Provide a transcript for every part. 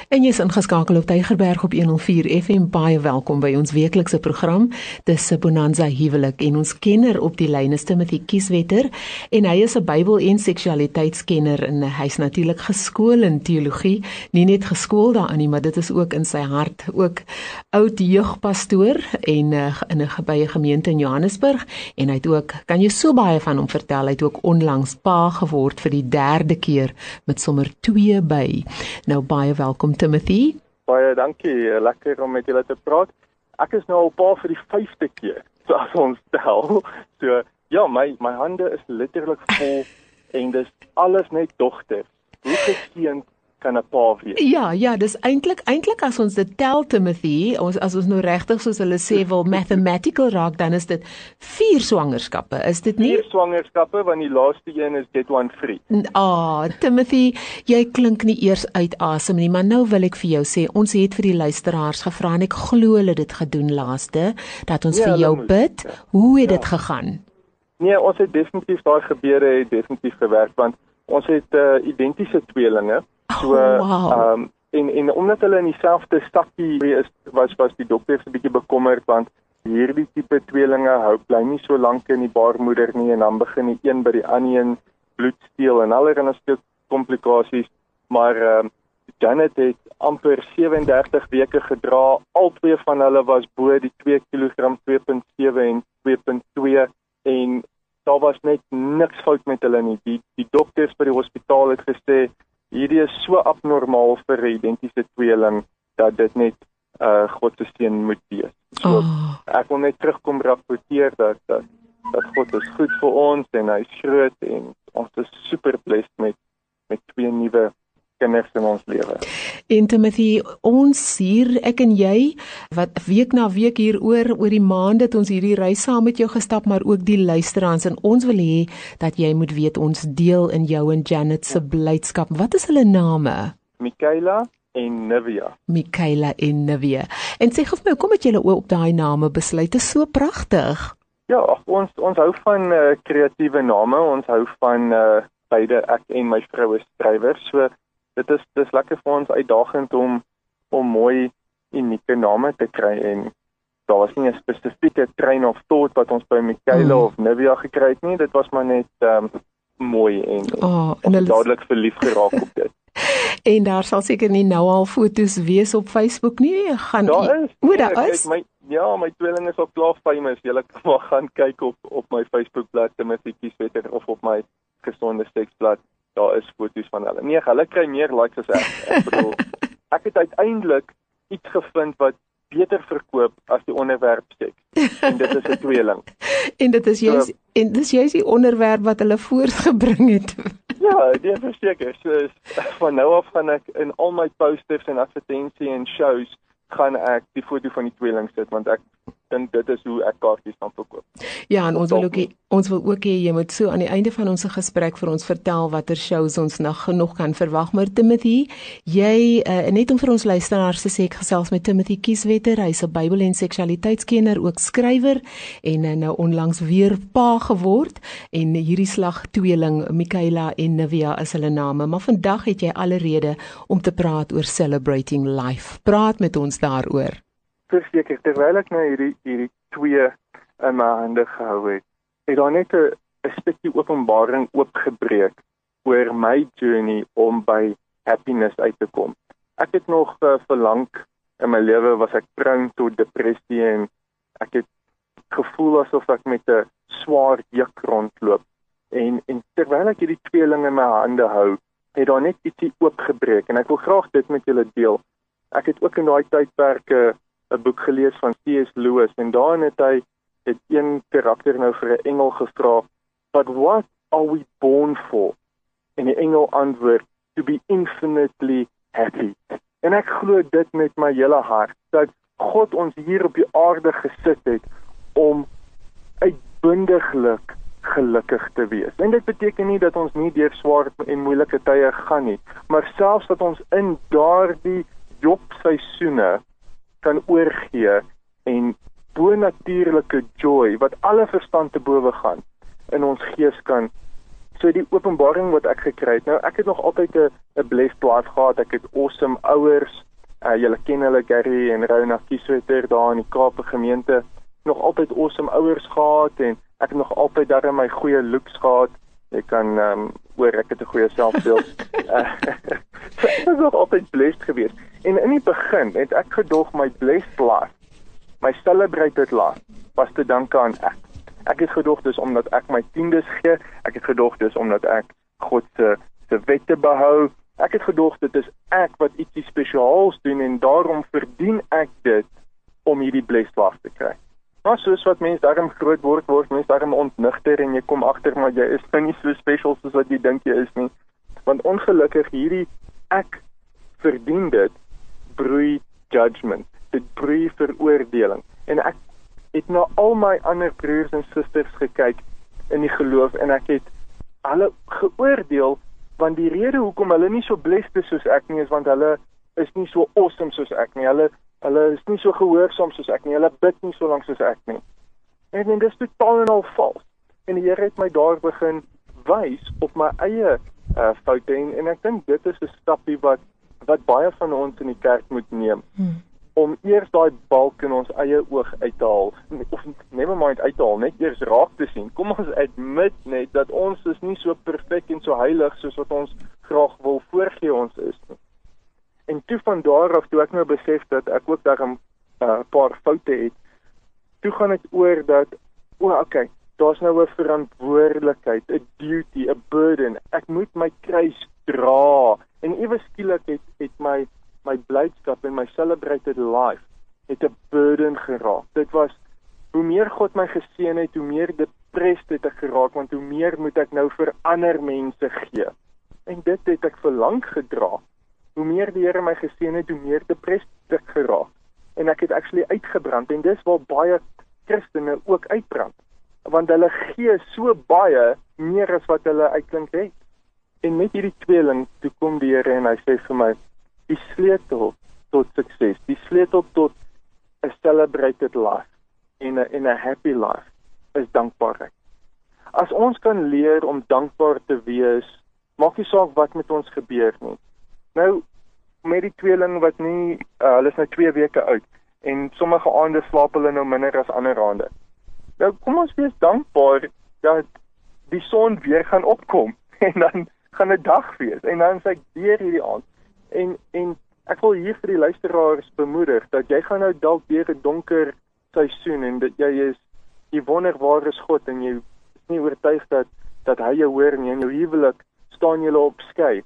En jy is ingeskakel op Tygerberg op 104 FM. Baie welkom by ons weeklikse program. Dis 'n Bonanza Huwelik en ons kenner op die lyn is Timothy Kieswetter en hy is 'n Bybel- en seksualiteitskenner en hy's natuurlik geskool in teologie. Nie net geskool daarin nie, maar dit is ook in sy hart. Ook oud jeugpastoor en in 'n gemeente in Johannesburg en hy het ook, kan jy so baie van hom vertel, hy het ook onlangs pa geword vir die 3de keer met sommer 2 by. Nou baie welkom Timothy. Baie dankie, lekker om met julle te praat. Ek is nou al pa vir die 5de keer, so as ons tel. So ja, my hande is letterlik vol en dis alles net dogters. Hoe geseënd kan 'n pa wees? Ja, dis eintlik as ons dit tel Timothy, as ons nou regtig soos hulle sê wil mathematical raak, dan is dit 4 swangerskappe, is dit nie? 4 swangerskappe, want die laaste een is get one free. Timothy, jy klink nie eers uit asem nie, maar nou wil ek vir jou sê, ons het vir die luisteraars gevra en ek glo hulle dit gedoen laaste, dat ons vir jou bid. Hoe het dit gegaan? Nee, ons het definitief daai gebeure het definitief gewerk, want ons het identiese tweelinge. So, wow. En omdat hulle in dieselfde stakkie is, was die dokters 'n bietjie bekommerd, want hierdie tipe tweelinge bly nie so lank in die baarmoeder nie, en dan begin die een by die ander een bloed steel en allerlei komplikasies, maar Janet het amper 37 weke gedra, al 2 van hulle was bo die 2 kg, 2.7 en 2.2, en daar was net niks fout met hulle nie. Die dokters by die hospitaal het gesê, hierdie is so abnormaal vir 'n identiese tweeling, dat dit net God se seën moet wees. So, ek wil net terugkom rapporteer dat God is goed vir ons, en hy is groot, en ons is super blessed met 2 nuwe kinders in ons lewe. En Timothy, ons hier, ek en jy, wat week na week hier oor die maande het ons hierdie reis saam met jou gestap, maar ook die luisteraars, en ons wil hê dat jy moet weet, ons deel in jou en Janet se blydskap. Wat is hulle name? Michaela en Nivea. Michaela en Nivea. En sê gou vir my, kom het julle op daai name besluit? Dit is so pragtig. Ja, ons hou van kreatiewe name, ons hou van beide, ek en my vrou is skrywers, so dis lekker vir ons uitdagend om mooi unieke name te kry, en daar was nie 'n spesifieke train of thought wat ons by Michaela of Nivea gekry het nie, dit was maar net mooi en dadelik verlief geraak op dit. En daar sal seker nie nou al foto's wees op Facebook nie, daar is. My tweeling is al klaar famous, julle kan maar gaan kyk op my Facebookblad Timothy Kieswetter of op my Gesonde Seksblad. Daar is foto's van hulle. Nee, hulle kry meer likes as ek. Ek bedoel, ek het uiteindelik iets gevind wat beter verkoop as die onderwerp seks. En dit is 'n tweeling. En dit is juist die onderwerp wat hulle voortgebring het. Ja, dit is seker. So van nou af gaan ek in al my posters en advertensie en shows gaan ek die foto van die tweeling sit, want ek dink dit is hoe ek kaartjies kan verkoop. Ja, en ons wil ook hê jy moet so aan die einde van ons gesprek vir ons vertel watter shows ons nog kan verwag. Maar Timothy, jy net om vir ons luisteraars te sê, ek gesels met Timothy Kieswetter, hy's 'n Bybel- en seksualiteitskenner, ook skrywer, en nou onlangs weer pa geword, en hierdie slag tweeling Michaela en Nivea is hulle name. Maar vandag het jy alle rede om te praat oor Celebrating Life. Praat met ons daaroor. Verseker, terwyl ek nou hierdie 2 in my hande gehou het daar net 'n stukkie openbaring oopgebreek oor my journey om by happiness uit te kom. Ek het nog verlang in my lewe, was ek prone tot depressie, en ek het gevoel asof ek met 'n swaar juk rondloop. En terwyl ek hierdie tweeling in my hande hou, het daar net ietsie oopgebreek, en ek wil graag dit met julle deel. Ek het ook in daai tydperk 'n boek gelees van C.S. Lewis, en daarin het een karakter nou vir 'n engel gevra, "But what are we born for?" En die engel antwoord, "To be infinitely happy." En ek glo dit met my hele hart, dat God ons hier op die aarde gesit het om uitbundiglik gelukkig te wees. En dit beteken nie dat ons nie deur swaar en moeilike tye gaan nie, maar selfs dat ons in daardie jobseisoene kan oorgee en bonatuurlike joy wat alle verstand te bowe gaan in ons gees kan So die openbaring wat ek gekry het, nou ek het nog altyd 'n blessed life gehad, ek het awesome ouers, julle ken hulle Gary en Rona Kieswetter daar in die Kaap gemeente, nog altyd awesome ouers gehad en ek het nog altyd daar my goeie looks gehad. Jy kan hoor ek het 'n goeie selfbeeld. So ek was nog altyd blessed geweest. En in die begin het ek gedog my blessed life, my celebrated life, was te danke aan ek. Ek het gedog dis omdat ek my tiendes gee, ek het gedog dis omdat ek God se wette behou, ek het gedog dit is ek wat ietsie spesiaals doen en daarom verdien ek dit om hierdie blessed life te kry. Maar soos wat mense daarom groot word mense daarom ontnigter en jy kom agter maar jy is nie so special soos wat jy dink jy is nie. Want ongelukkig hierdie ek verdien dit broei judgment, dit broei veroordeling. En ek het na al my ander broers en susters gekyk in die geloof en ek het hulle geoordeel want die rede hoekom hulle nie so blessed is soos ek nie is want hulle is nie so awesome soos ek nie. Hulle is nie so gehoorsaam soos ek nie. Hulle bid nie so lank soos ek nie. En dit is totaal en al vals. En die Here het my daar begin wys op my eie foute en ek dink dit is 'n stappie wat baie van ons in die kerk moet neem. Om eers daai balk in ons eie oog uit te haal, of never mind uit te haal, net eers raak te sien. Kom ons admit net dat ons is nie so perfek en so heilig soos wat ons graag wil voorgee ons is nie. En toe van daar af, toe ek nou besef dat ek ook daar 'n paar foute het, toe gaan dit oor dat, okay, daar's nou 'n verantwoordelikheid, 'n duty, 'n burden. Ek moet my kruis dra. En ewe skielik het my blydskap en my celebrated life het 'n burden geraak. Dit was, hoe meer God my geseën het, hoe meer depressed het ek geraak, want hoe meer moet ek nou vir ander mense gee. En dit het ek vir lank gedra. Hoe meer die Here my geseën het, hoe meer depressed ek geraak. En ek het actually uitgebrand, en dis waar baie Christene ook uitbrand. Want hulle gee so baie meer as wat hulle uitklink het. En met hierdie tweeling, toe kom die Here en hy sê vir my, die sleutel tot sukses, die sleutel tot 'n celebrated life en 'n happy life is dankbaarheid. As ons kan leer om dankbaar te wees, maak nie saak wat met ons gebeur nie. Nou, met die tweeling wat nie, hulle is nou 2 weke oud, en sommige aande slaap hulle nou minder as ander aande. Nou, kom ons wees dankbaar dat die son weer gaan opkom, en dan gaan 'n dag wees, en dan sê ek deur hierdie aand, en ek wil hier vir die luisteraars bemoedig, dat jy gaan nou dalk deur 'n donker seisoen, en dat jy wonder waar is God, en jy is nie oortuig dat hy jou hoor nie, en jou huwelik staan julle op skei.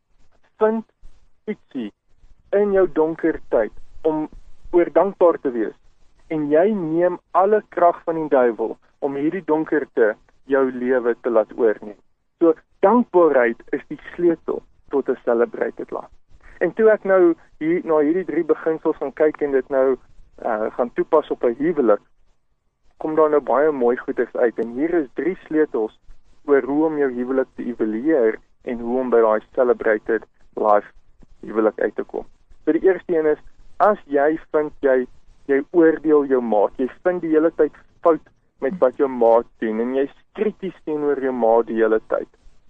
Vind ietsie in jou donker tyd, om oor dankbaar te wees, en jy neem alle krag van die duiwel, om hierdie donkerte jou lewe te laat oorneem. So, dankbaarheid is die sleutel tot 'n celebrated life. En toe ek nou na hierdie 3 beginsels gaan kyk en dit nou gaan toepas op 'n huwelik, kom daar nou baie mooi goeders uit. En hier is 3 sleutels oor hoe om jou huwelik te evalueer en hoe om by daai celebrated life huwelik uit te kom. So die eerste een is, as jy vind jy oordeel jou maat, jy vind die hele tyd fout met wat jou maat doen en jy's krities teenoor jou maat die hele tyd.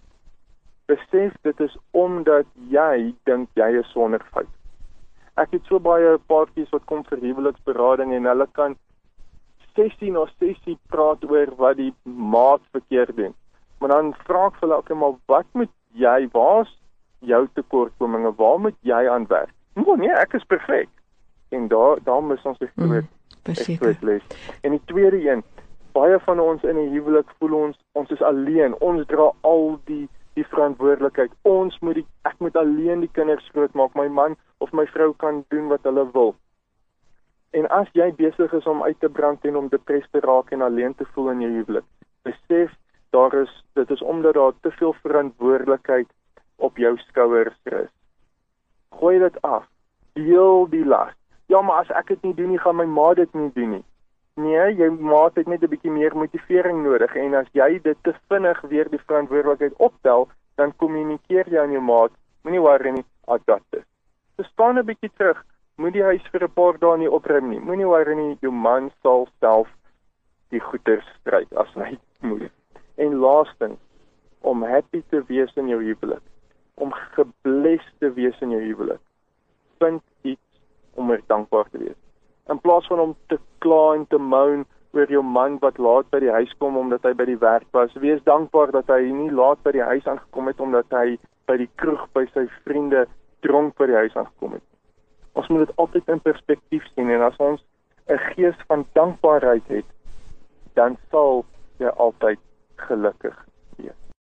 Besef dit is omdat jy dink jy is sonder fout. Ek het so baie paartjies wat kom vir huweliksberading en hulle kan sessie na sessie praat oor wat die maat verkeerd doen. Maar dan vra ek vir hulle, okay, maar wat moet jy, waar's jou tekortkominge, waar moet jy aan werk? Nee, ek is perfek. En daar mis ons 'n groot les. En die tweede een, baie van ons in 'n huwelik voel ons is alleen, ons dra al die verantwoordelikheid. Ek moet alleen die kinders grootmaak. My man of my vrou kan doen wat hulle wil. En as jy besig is om uit te brand en om depressed te raak en alleen te voel in jou huwelik, besef dit is omdat daar te veel verantwoordelikheid op jou skouers is. Gooi dit af. Deel die las. Ja, maar as ek dit nie doen nie, gaan my ma dit nie doen nie. Nee, jou maat het net 'n bietjie meer motivering nodig en as jy dit te vinnig weer die verantwoordelikheid optel, dan kommunikeer jy aan jou maat, moenie worry nie, dat is. So staan 'n bietjie terug, moet die huis vir 'n paar dae nie opruim nie, moenie worry nie, jou man sal self die goeders stryk as hy moet. En laastens, om happy te wees in jou huwelik, om geblessed te wees in jou huwelik, vind iets om er dankbaar te wees. In plaas van om te kla en te moan oor jou man wat laat by die huis kom omdat hy by die werk was, wees dankbaar dat hy nie laat by die huis aangekom het omdat hy by die kroeg by sy vriende dronk by die huis aangekom het. Ons moet dit altyd in perspektief sien en as ons 'n gees van dankbaarheid het, dan sal jy altyd gelukkig